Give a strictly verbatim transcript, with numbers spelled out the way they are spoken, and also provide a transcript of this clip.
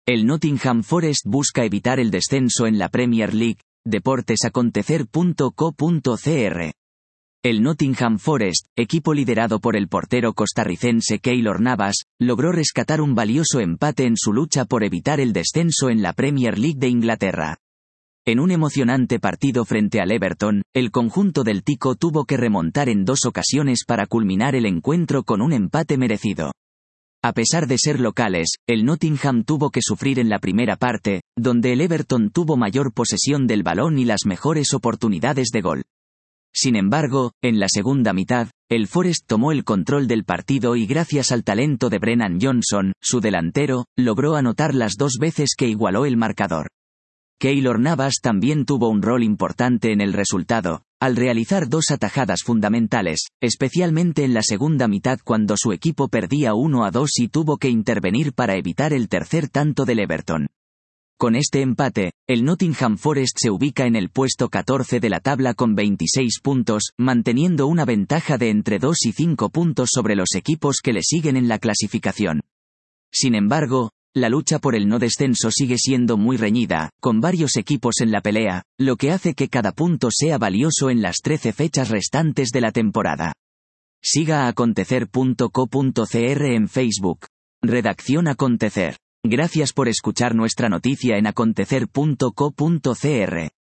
El Nottingham Forest busca evitar el descenso en la Premier League. deportesacontecer punto co punto cr. El Nottingham Forest, equipo liderado por el portero costarricense Keylor Navas, logró rescatar un valioso empate en su lucha por evitar el descenso en la Premier League de Inglaterra. En un emocionante partido frente al Everton, el conjunto del Tico tuvo que remontar en dos ocasiones para culminar el encuentro con un empate merecido. A pesar de ser locales, el Nottingham tuvo que sufrir en la primera parte, donde el Everton tuvo mayor posesión del balón y las mejores oportunidades de gol. Sin embargo, en la segunda mitad, el Forest tomó el control del partido y gracias al talento de Brennan Johnson, su delantero, logró anotar las dos veces que igualó el marcador. Keylor Navas también tuvo un rol importante en el resultado, al realizar dos atajadas fundamentales, especialmente en la segunda mitad cuando su equipo perdía uno a dos y tuvo que intervenir para evitar el tercer tanto del Everton. Con este empate, el Nottingham Forest se ubica en el puesto catorce de la tabla con veintiséis puntos, manteniendo una ventaja de entre dos y cinco puntos sobre los equipos que le siguen en la clasificación. Sin embargo, la lucha por el no descenso sigue siendo muy reñida, con varios equipos en la pelea, lo que hace que cada punto sea valioso en las trece fechas restantes de la temporada. Siga a acontecer punto co punto cr en Facebook. Redacción Acontecer. Gracias por escuchar nuestra noticia en acontecer punto co punto cr.